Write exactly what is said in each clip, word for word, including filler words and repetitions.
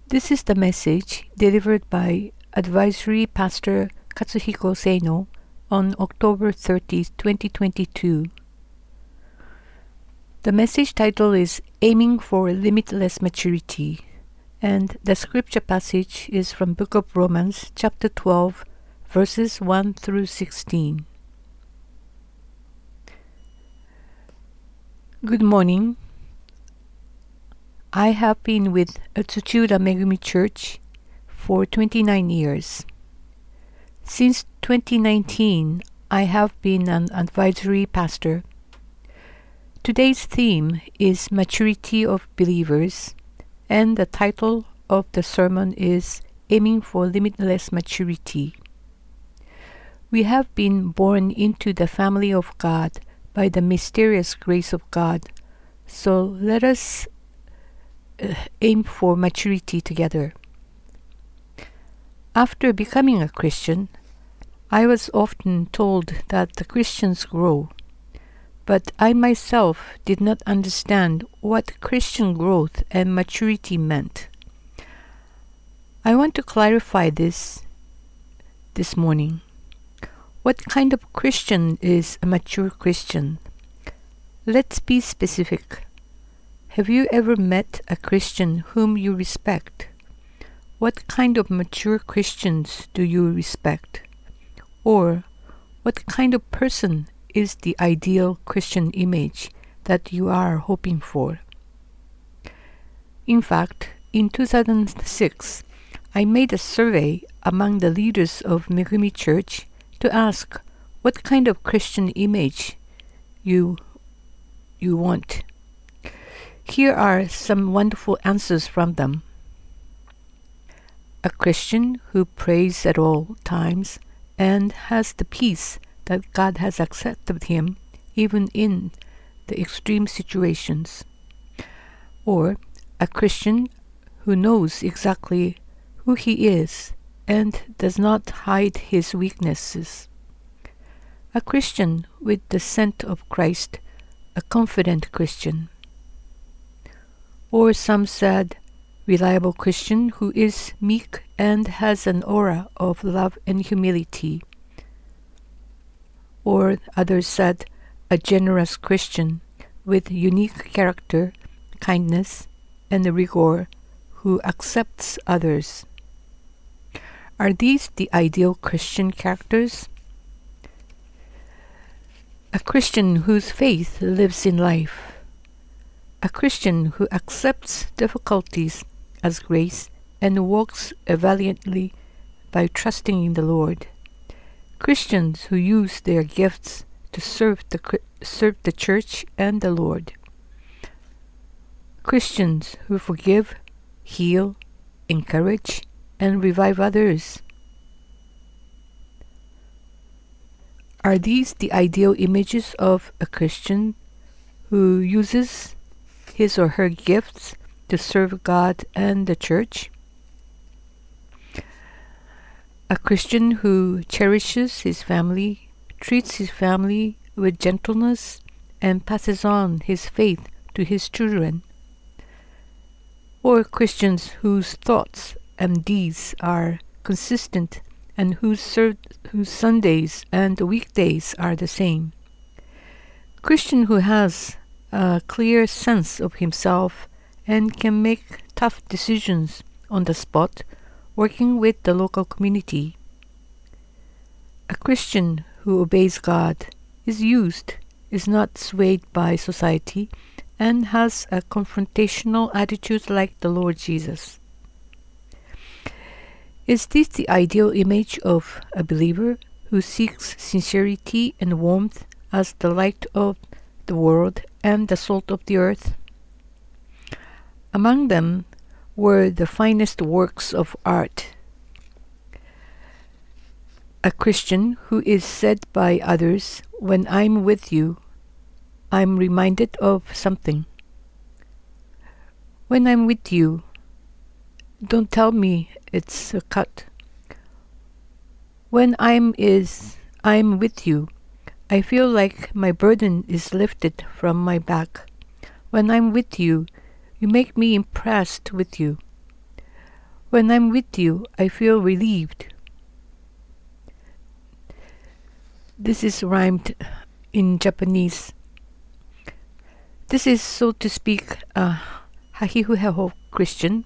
This is the message delivered by Advisory Pastor Katsuhiko Seino on October thirtieth, twenty twenty-two. The message title is Aiming for Limitless Maturity, and the scripture passage is from Book of Romans, chapter twelve, verses one through sixteen. Good morning. I have been with Tsuchiura Megumi Church for twenty-nine years. Since twenty nineteen, I have been an advisory pastor. Today's theme is Maturity of Believers, and the title of the sermon is Aiming for Limitless Maturity. We have been born into the family of God by the mysterious grace of God, so let us uh, aim for maturity together. After becoming a Christian, I was often told that the Christians grow, but I myself did not understand what Christian growth and maturity meant. I want to clarify this this morning. What kind of Christian is a mature Christian? Let's be specific. Have you ever met a Christian whom you respect? What kind of mature Christians do you respect? Or what kind of person is the ideal Christian image that you are hoping for? In fact, in two thousand six, I made a survey among the leaders of Megumi Church to ask what kind of Christian image you you want. Here are some wonderful answers from them. A Christian who prays at all times and has the peace that God has accepted him even in the extreme situations. Or a Christian who knows exactly who he is and does not hide his weaknesses. A Christian with the scent of Christ, a confident Christian. Or some said, reliable Christian who is meek and has an aura of love and humility. Or others said, a generous Christian with unique character, kindness, and rigor who accepts others. Are these the ideal Christian characters? A Christian whose faith lives in life. A Christian who accepts difficulties as grace and walks valiantly by trusting in the Lord. Christians who use their gifts to serve the serve the church and the Lord. Christians who forgive, heal, encourage, and revive others. Are these the ideal images of a Christian who uses his or her gifts to serve God and the church? A Christian who cherishes his family, treats his family with gentleness, and passes on his faith to his children. Or Christians whose thoughts and deeds are consistent and whose, serv- whose Sundays and weekdays are the same. Christian who has a clear sense of himself and can make tough decisions on the spot, working with the local community. A Christian who obeys God, is used, is not swayed by society, and has a confrontational attitude like the Lord Jesus. Is this the ideal image of a believer who seeks sincerity and warmth as the light of the world and the salt of the earth? Among them were the finest works of art. A Christian who is said by others, when I'm with you, I'm reminded of something. When I'm with you, don't tell me it's a cut. When I'm is I'm with you, I feel like my burden is lifted from my back. When I'm with you, you make me impressed with you. When I'm with you, I feel relieved. This is rhymed in Japanese. This is, so to speak, a Hahihuheho Christian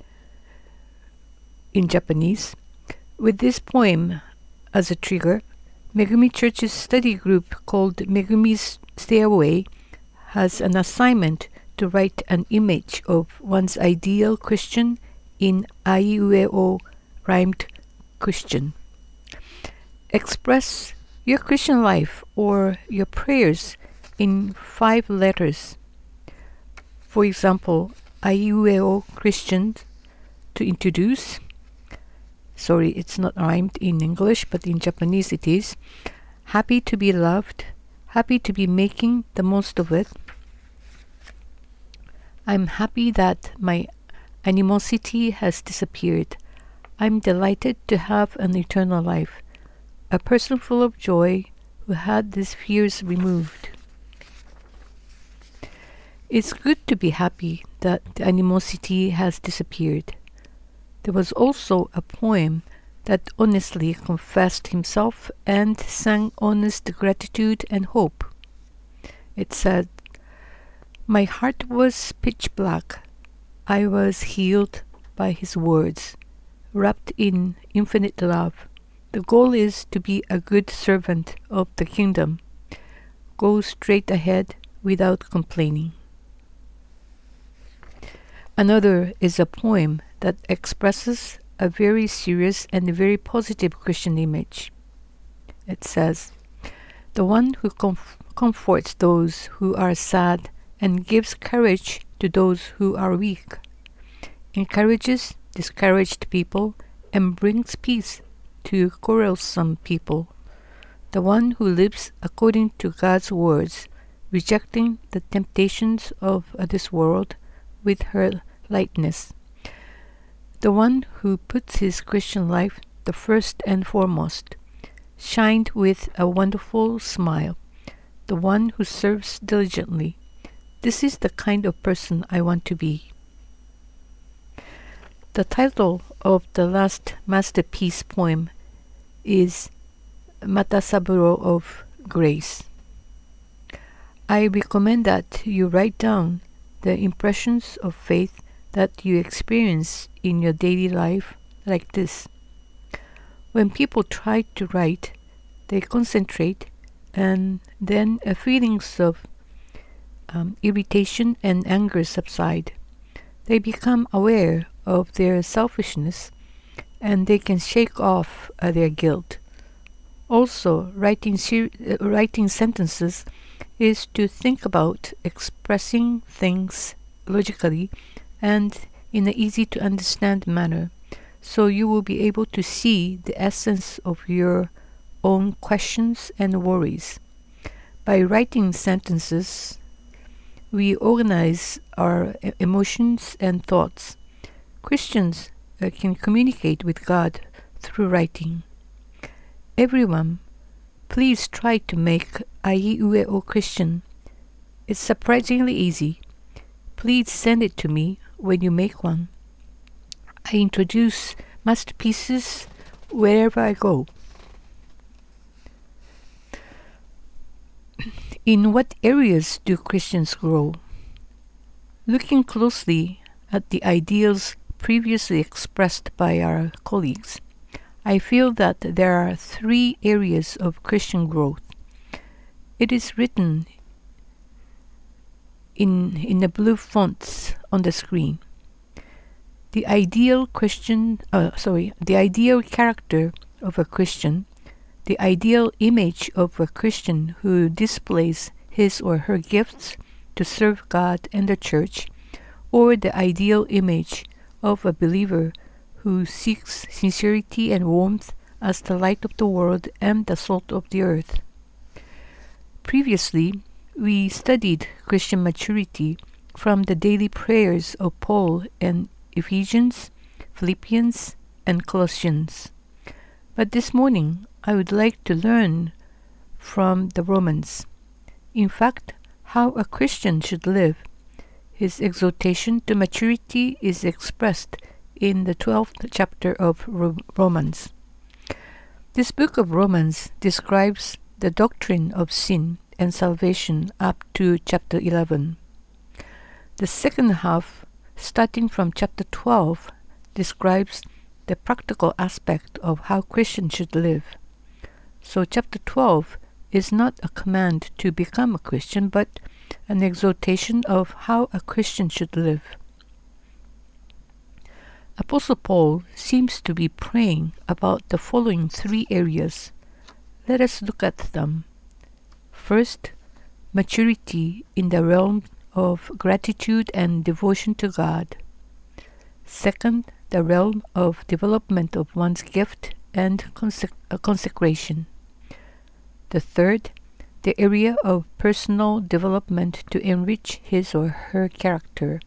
in Japanese. With this poem as a trigger, Megumi Church's study group called Megumi's Stairway has an assignment to write an image of one's ideal Christian in Aiueo rhymed Christian. Express your Christian life or your prayers in five letters. For example, Aiueo Christian to introduce. Sorry, it's not rhymed in English, but in Japanese it is. Happy to be loved. Happy to be making the most of it. I'm happy that my animosity has disappeared. I'm delighted to have an eternal life. A person full of joy who had these fears removed. It's good to be happy that the animosity has disappeared. There was also a poem that honestly confessed himself and sang honest gratitude and hope. It said, "My heart was pitch black. I was healed by his words, wrapped in infinite love. The goal is to be a good servant of the kingdom. Go straight ahead without complaining." Another is a poem that expresses a very serious and very positive Christian image. It says, "The one who comf- comforts those who are sad and gives courage to those who are weak, encourages discouraged people and brings peace to quarrelsome people. The one who lives according to God's words, rejecting the temptations of this world with her lightness. The one who puts his Christian life the first and foremost, shined with a wonderful smile. The one who serves diligently. This is the kind of person I want to be." The title of the last masterpiece poem is Matasaburo of Grace. I recommend that you write down the impressions of faith that you experience in your daily life like this. When people try to write, they concentrate, and then uh, feelings of um, irritation and anger subside. They become aware of their selfishness, and they can shake off uh, their guilt. Also, writing, ser- uh, writing sentences is to think about expressing things logically and in an easy-to-understand manner, so you will be able to see the essence of your own questions and worries. By writing sentences, we organize our e- emotions and thoughts. Christians uh, can communicate with God through writing. Everyone, please try to make Aiueo Christian. It's surprisingly easy. Please send it to me when you make one. I introduce masterpieces wherever I go. In what areas do Christians grow? Looking closely at the ideals previously expressed by our colleagues, I feel that there are three areas of Christian growth. It is written in, in the blue fonts on the screen. The ideal Christian, uh, sorry, the ideal character of a Christian, the ideal image of a Christian who displays his or her gifts to serve God and the church, or the ideal image of a believer who seeks sincerity and warmth as the light of the world and the salt of the earth. Previously, we studied Christian maturity from the daily prayers of Paul in Ephesians, Philippians, and Colossians. But this morning, I would like to learn from the Romans. In fact, how a Christian should live. His exhortation to maturity is expressed in the twelfth chapter of Ro- Romans. This book of Romans describes the doctrine of sin and salvation up to chapter eleven. The second half, starting from chapter twelve, describes the practical aspect of how Christians should live. So chapter twelve is not a command to become a Christian, but an exhortation of how a Christian should live. Apostle Paul seems to be praying about the following three areas. Let us look at them. First, maturity in the realm of gratitude and devotion to God. Second, the realm of development of one's gift and consec- uh, consecration. The third, the area of personal development to enrich his or her character.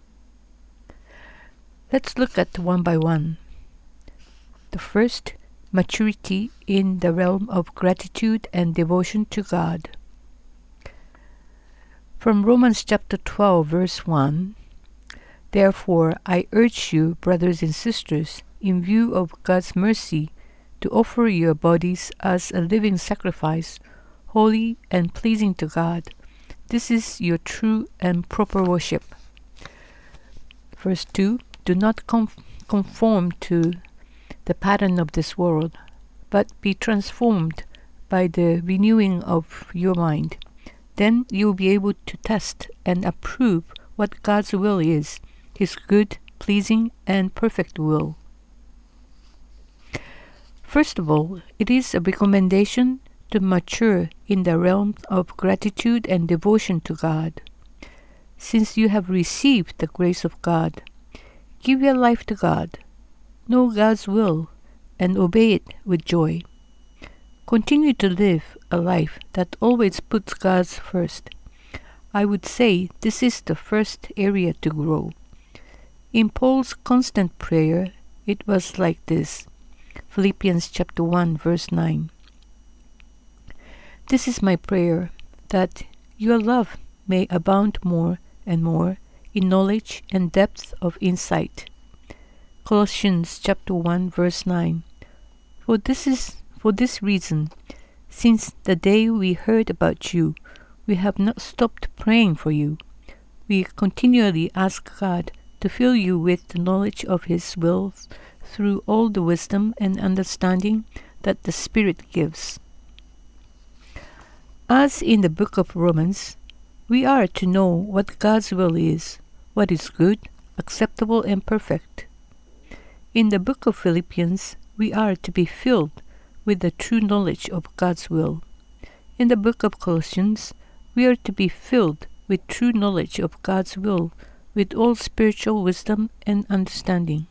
Let's look at one by one. The first, maturity in the realm of gratitude and devotion to God. From Romans chapter twelve, verse one, "Therefore I urge you, brothers and sisters, in view of God's mercy, to offer your bodies as a living sacrifice, holy and pleasing to God. This is your true and proper worship." Verse two, "Do not conf- conform to the pattern of this world, but be transformed by the renewing of your mind. Then you will be able to test and approve what God's will is, His good, pleasing, and perfect will." First of all, it is a recommendation to mature in the realm of gratitude and devotion to God. Since you have received the grace of God, give your life to God, know God's will, and obey it with joy. Continue to live a life that always puts God first. I would say this is the first area to grow. In Paul's constant prayer, it was like this. Philippians chapter one, verse nine. "This is my prayer, that your love may abound more and more in knowledge and depth of insight." Colossians chapter one, verse nine. For this is for this reason, since the day we heard about you, we have not stopped praying for you. We continually ask God to fill you with the knowledge of His will through all the wisdom and understanding that the Spirit gives. As in the book of Romans, we are to know what God's will is, what is good, acceptable, and perfect. In the book of Philippians, we are to be filled with the true knowledge of God's will. In the book of Colossians, we are to be filled with true knowledge of God's will, with all spiritual wisdom and understanding.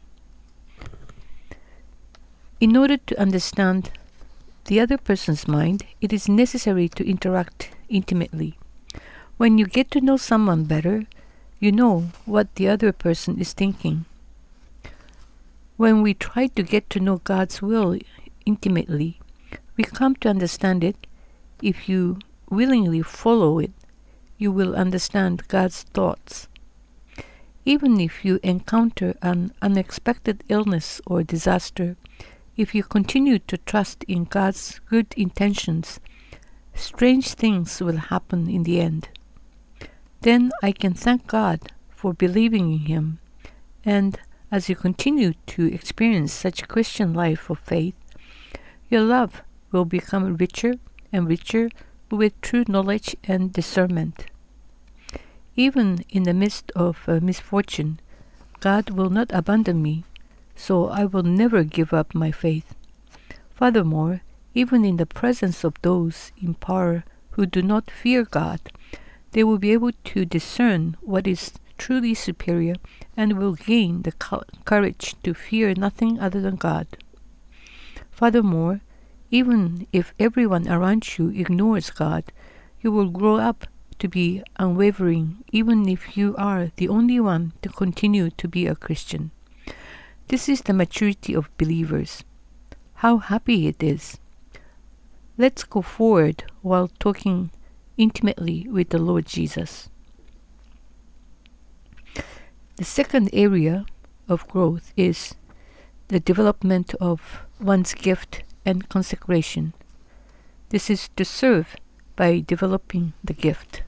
In order to understand the other person's mind, it is necessary to interact intimately. When you get to know someone better, you know what the other person is thinking. When we try to get to know God's will intimately, we come to understand it. If you willingly follow it, you will understand God's thoughts. Even if you encounter an unexpected illness or disaster, if you continue to trust in God's good intentions, strange things will happen in the end. Then I can thank God for believing in Him, and as you continue to experience such Christian life of faith, your love will become richer and richer with true knowledge and discernment. Even in the midst of uh, misfortune, God will not abandon me, so I will never give up my faith. Furthermore, even in the presence of those in power who do not fear God, they will be able to discern what is truly superior and will gain the co- courage to fear nothing other than God. Furthermore, even if everyone around you ignores God, you will grow up to be unwavering, even if you are the only one to continue to be a Christian. This is the maturity of believers. How happy it is. Let's go forward while talking intimately with the Lord Jesus. The second area of growth is the development of one's gift and consecration. This is to serve by developing the gift.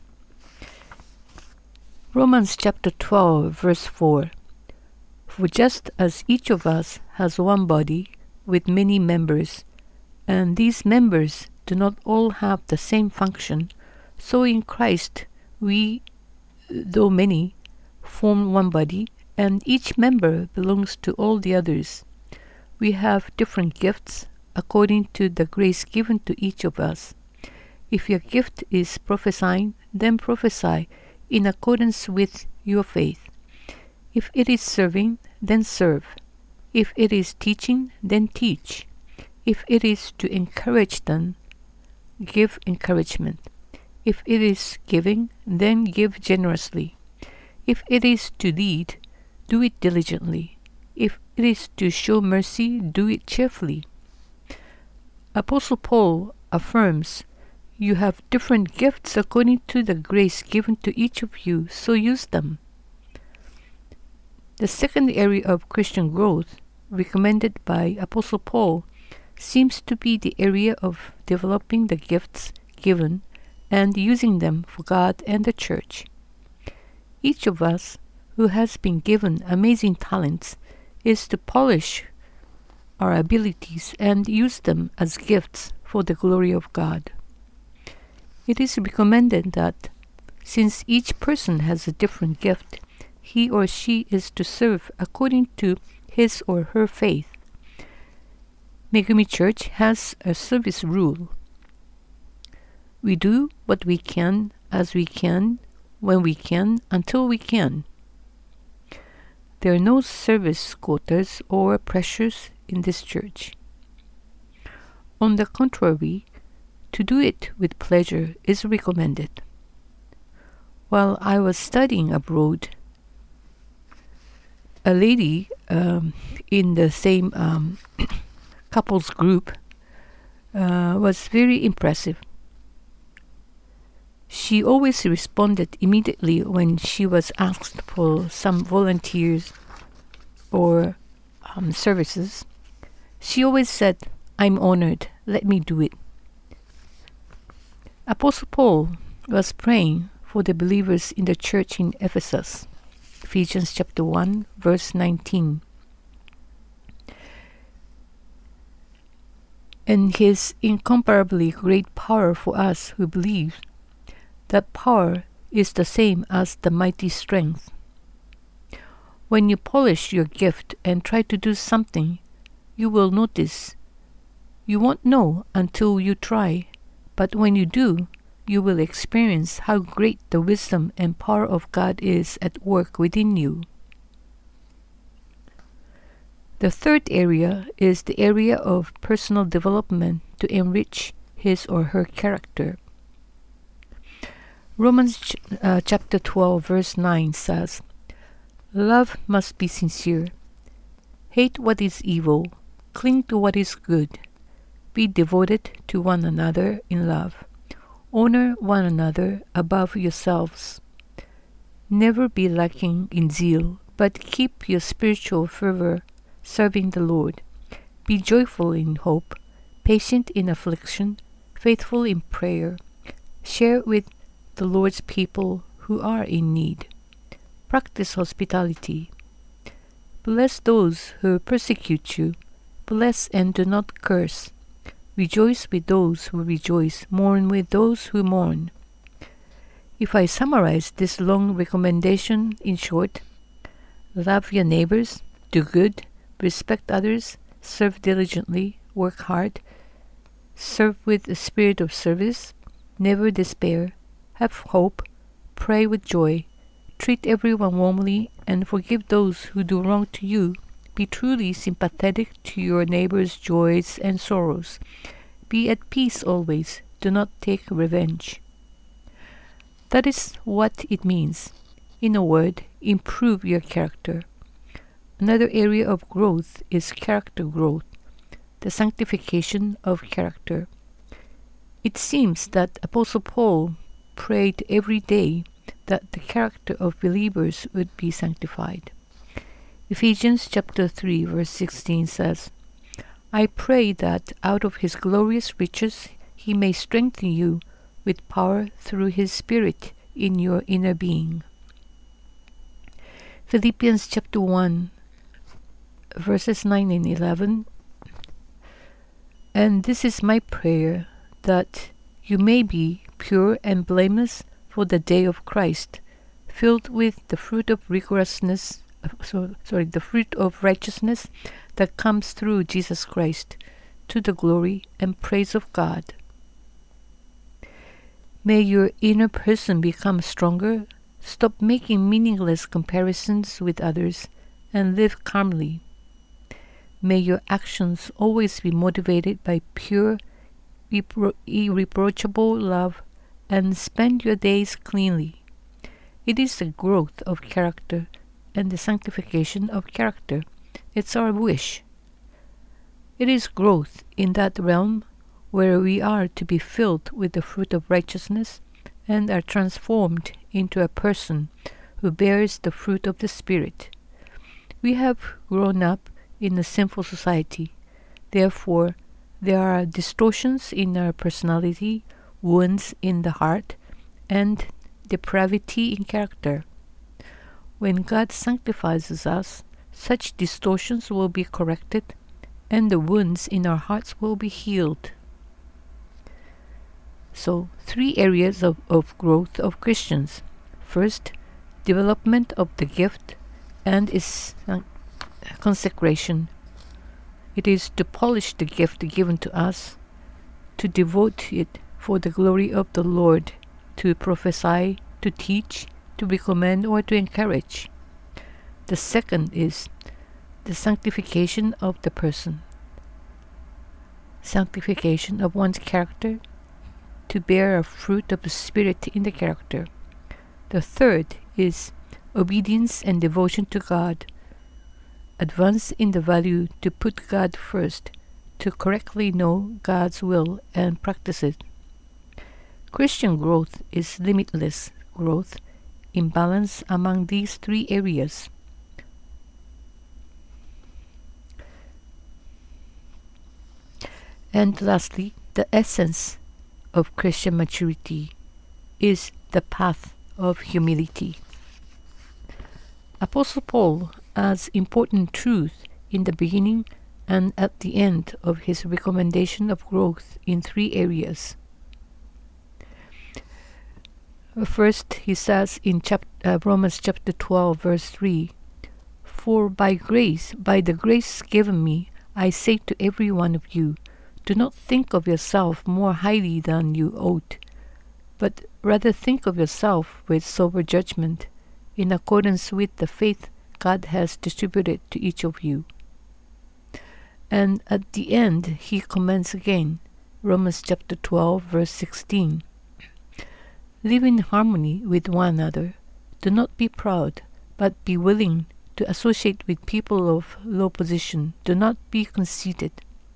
Romans chapter twelve, verse four. For just as each of us has one body with many members, and these members do not all have the same function, so in Christ we, though many, form one body, and each member belongs to all the others. We have different gifts according to the grace given to each of us. If your gift is prophesying, then prophesy in accordance with your faith. If it is serving, then serve. If it is teaching, then teach. If it is to encourage them, give encouragement. If it is giving, then give generously. If it is to lead, do it diligently. If it is to show mercy, do it cheerfully. Apostle Paul affirms, you have different gifts according to the grace given to each of you, so use them. The second area of Christian growth, recommended by Apostle Paul, seems to be the area of developing the gifts given and using them for God and the church. Each of us who has been given amazing talents is to polish our abilities and use them as gifts for the glory of God. It is recommended that, since each person has a different gift, he or she is to serve according to his or her faith. Megumi Church has a service rule. We do what we can, as we can, when we can, until we can. There are no service quotas or pressures in this church. On the contrary, to do it with pleasure is recommended. While I was studying abroad, a lady um, in the same um, couples group uh, was very impressive. She always responded immediately when she was asked for some volunteers or um, services. She always said, I'm honored, let me do it. Apostle Paul was praying for the believers in the church in Ephesus. Ephesians chapter one, verse nineteen. And his incomparably great power for us who believe, that power is the same as the mighty strength. When you polish your gift and try to do something, you will notice. You won't know until you try, but when you do, you will experience how great the wisdom and power of God is at work within you. The third area is the area of personal development to enrich his or her character. Romans ch- uh, chapter twelve, verse nine says, love must be sincere. Hate what is evil. Cling to what is good. Be devoted to one another in love. Honor one another above yourselves. Never be lacking in zeal, but keep your spiritual fervor serving the Lord. Be joyful in hope, patient in affliction, faithful in prayer. Share with the Lord's people who are in need. Practice hospitality. Bless those who persecute you. Bless and do not curse. Rejoice with those who rejoice. Mourn with those who mourn. If I summarize this long recommendation in short, love your neighbors, do good, respect others, serve diligently, work hard, serve with a spirit of service, never despair, have hope, pray with joy, treat everyone warmly, and forgive those who do wrong to you. Be truly sympathetic to your neighbor's joys and sorrows. Be at peace always. Do not take revenge. That is what it means. In a word, improve your character. Another area of growth is character growth, the sanctification of character. It seems that Apostle Paul prayed every day that the character of believers would be sanctified. Ephesians chapter three verse sixteen says, I pray that out of his glorious riches he may strengthen you with power through his Spirit in your inner being. Philippians chapter one verses nine and eleven. And this is my prayer, that you may be pure and blameless for the day of Christ, filled with the fruit of rigorousness, so, sorry, the fruit of righteousness that comes through Jesus Christ, to the glory and praise of God. May your inner person become stronger, stop making meaningless comparisons with others, and live calmly. May your actions always be motivated by pure, irrepro- irreproachable love, and spend your days cleanly. It is the growth of character and the sanctification of character. It's our wish. It is growth in that realm where we are to be filled with the fruit of righteousness and are transformed into a person who bears the fruit of the Spirit. We have grown up in a sinful society. Therefore, there are distortions in our personality, wounds in the heart, and depravity in character. When God sanctifies us, such distortions will be corrected, and the wounds in our hearts will be healed. So, three areas of, of growth of Christians. First, development of the gift and its consecration. It is to polish the gift given to us, to devote it for the glory of the Lord, to prophesy, to teach, to recommend, or to encourage. The second is the sanctification of the person. Sanctification of one's character, to bear a fruit of the Spirit in the character. The third is obedience and devotion to God. Advance in the value to put God first, to correctly know God's will and practice it. Christian growth is limitless growth in balance among these three areas. And lastly, the essence of Christian maturity is the path of humility. Apostle Paul adds important truth in the beginning and at the end of his recommendation of growth in three areas. First, he says in chap- uh, Romans chapter twelve, verse three, For by grace, by the grace given me, I say to every one of you, do not think of yourself more highly than you ought, but rather think of yourself with sober judgment, in accordance with the faith God has distributed to each of you. And at the end, he comments again, Romans chapter twelve, verse sixteen. Live in harmony with one another. Do not be proud, but be willing to associate with people of low position. Do not be conceited.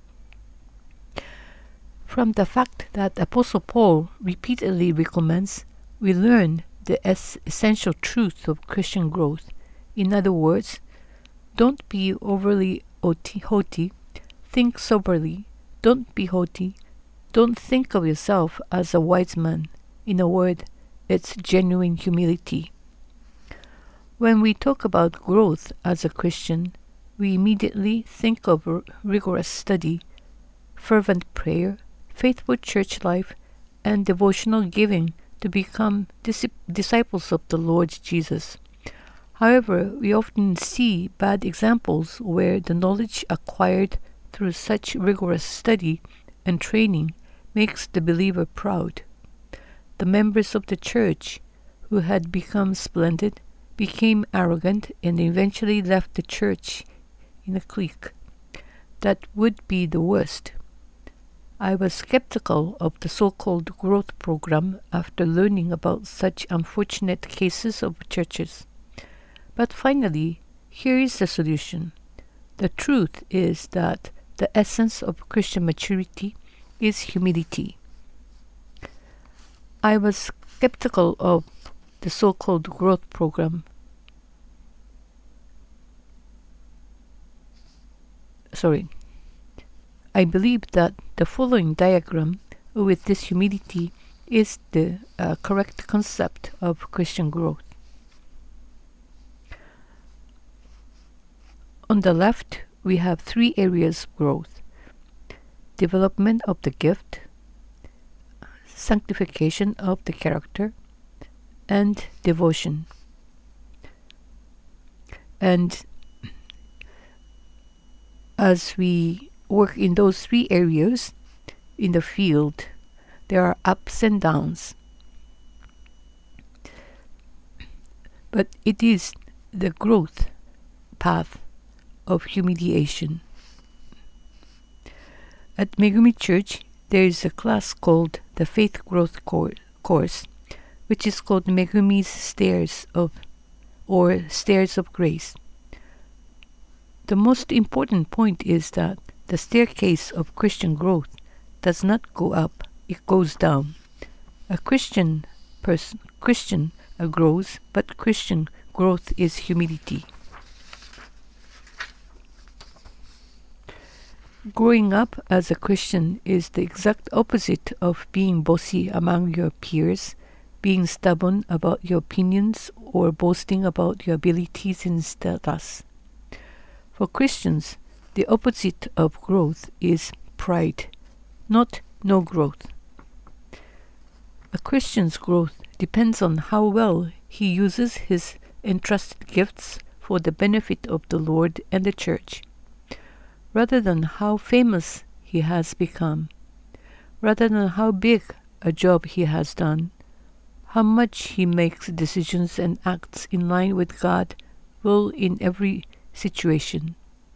From the fact that Apostle Paul repeatedly recommends, we learn the es- essential truth of Christian growth. In other words, don't be overly haughty, think soberly, don't be haughty, don't think of yourself as a wise man. In a word, it's genuine humility. When we talk about growth as a Christian, we immediately think of r- rigorous study, fervent prayer, faithful church life, and devotional giving to become dis- disciples of the Lord Jesus. However, we often see bad examples where the knowledge acquired through such rigorous study and training makes the believer proud. The members of the church who had become splendid became arrogant and eventually left the church in a clique. That would be the worst. I was skeptical of the so-called growth program after learning about such unfortunate cases of churches. But finally, here is the solution. The truth is that the essence of Christian maturity is humility. I was skeptical of the so-called growth program. sorry. I believe that the following diagram with this humility is the uh, correct concept of Christian growth. On the left, we have three areas of growth: development of the gift, sanctification of the character, and devotion. And as we work in those three areas in the field, there are ups and downs. But it is the growth path of humiliation. At Megumi Church, there is a class called the Faith Growth Cor- Course, which is called Megumi's Stairs of or Stairs of Grace. The most important point is that the staircase of Christian growth does not go up, it goes down. A Christian person, Christian uh, grows, but Christian growth is humility. Growing up as a Christian is the exact opposite of being bossy among your peers, being stubborn about your opinions, or boasting about your abilities and status. For Christians, the opposite of growth is pride, not no growth. A Christian's growth depends on how well he uses his entrusted gifts for the benefit of the Lord and the Church, rather than how famous he has become, rather than how big a job he has done. How much he makes decisions and acts in line with God will in every situation.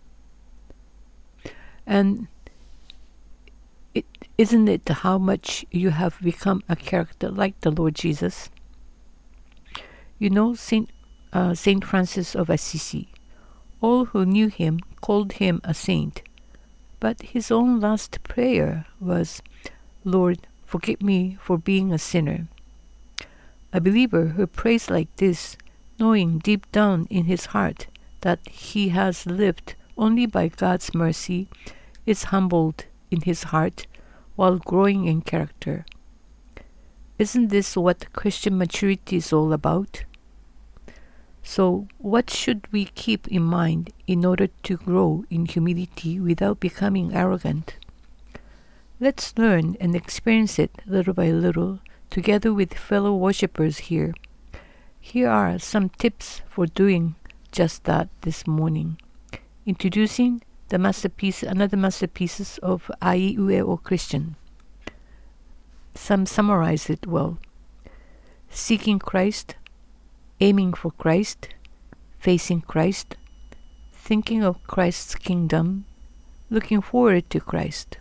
And it, isn't it how much you have become a character like the Lord Jesus? You know Saint uh, Saint Francis of Assisi. All who knew him called him a saint, but his own last prayer was, "Lord, forgive me for being a sinner." A believer who prays like this, knowing deep down in his heart that he has lived only by God's mercy, is humbled in his heart while growing in character. Isn't this what Christian maturity is all about? So, what should we keep in mind in order to grow in humility without becoming arrogant? Let's learn and experience it little by little, together with fellow worshippers here. Here are some tips for doing just that this morning. Introducing the masterpiece, another masterpieces of Aiueo Christian. Some summarize it well. Seeking Christ, aiming for Christ, facing Christ, thinking of Christ's kingdom, looking forward to Christ.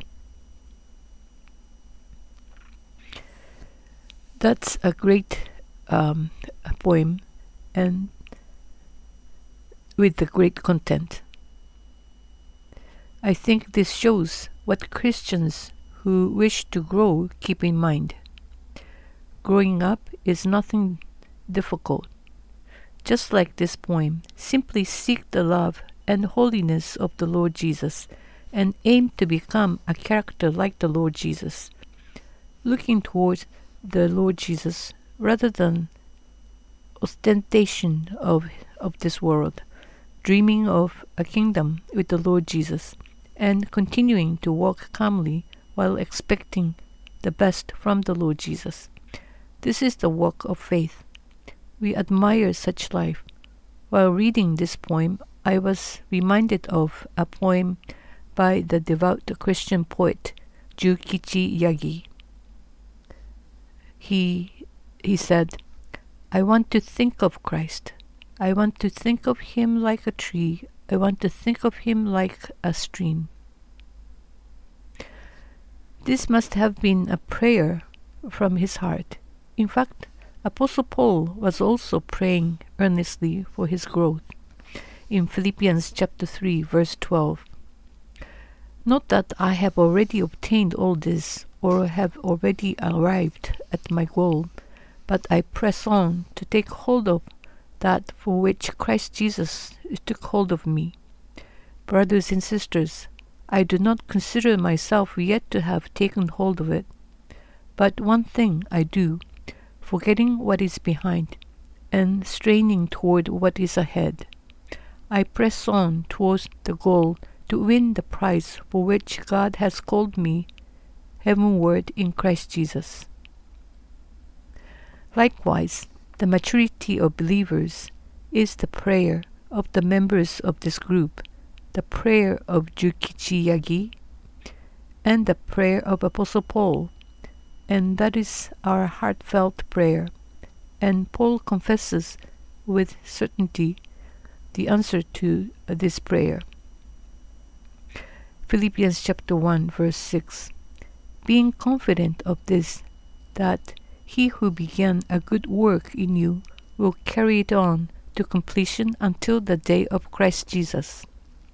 That's a great um, poem, and with the great content. I think this shows what Christians who wish to grow keep in mind. Growing up is nothing difficult. Just like this poem, simply seek the love and holiness of the Lord Jesus and aim to become a character like the Lord Jesus, looking towards the Lord Jesus rather than ostentation of, of this world, dreaming of a kingdom with the Lord Jesus, and continuing to walk calmly while expecting the best from the Lord Jesus. This is the walk of faith. We admire such life. While reading this poem, I was reminded of a poem by the devout Christian poet Jukichi Yagi. He, he said, "I want to think of Christ. I want to think of him like a tree. I want to think of him like a stream." This must have been a prayer from his heart. In fact, Apostle Paul was also praying earnestly for his growth. In Philippians chapter three, verse twelve, "Not that I have already obtained all this, or have already arrived at my goal, but I press on to take hold of that for which Christ Jesus took hold of me. Brothers and sisters, I do not consider myself yet to have taken hold of it. But one thing I do, forgetting what is behind, and straining toward what is ahead. I press on towards the goal to win the prize for which God has called me heavenward in Christ Jesus. Likewise, the maturity of believers is the prayer of the members of this group, the prayer of Jukichi Yagi, and the prayer of Apostle Paul, and that is our heartfelt prayer. And Paul confesses with certainty the answer to this prayer. Philippians chapter one verse six. Being confident of this, that he who began a good work in you will carry it on to completion until the day of Christ Jesus.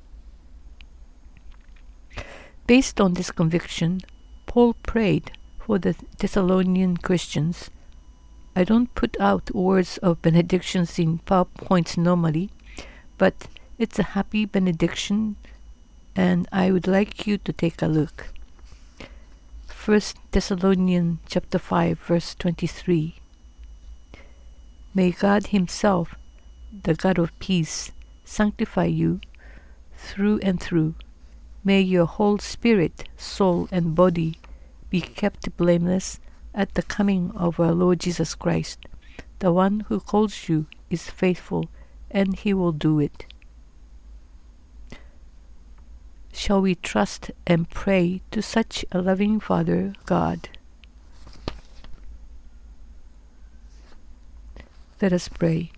Based on this conviction, Paul prayed for the Thessalonian Christians. I don't put out words of benedictions in PowerPoints normally, but it's a happy benediction, and I would like you to take a look. First Thessalonians chapter five verse twenty-three. May God himself, the God of peace, sanctify you through and through. May your whole spirit, soul, and body be kept blameless at the coming of our Lord Jesus Christ. The one who calls you is faithful, and he will do it. Shall we trust and pray to such a loving Father God? Let us pray.